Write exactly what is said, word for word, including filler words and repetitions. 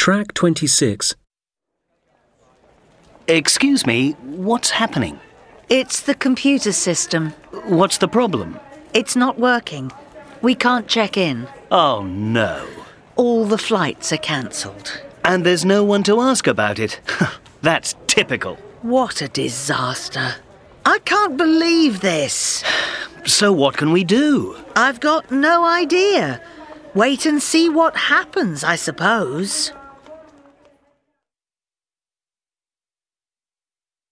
Track twenty-six. Excuse me, what's happening? It's the computer system. What's the problem? It's not working. We can't check in. Oh, no. All the flights are cancelled. And there's no one to ask about it. That's typical. What a disaster. I can't believe this. So what can we do? I've got no idea. Wait and see what happens, I suppose.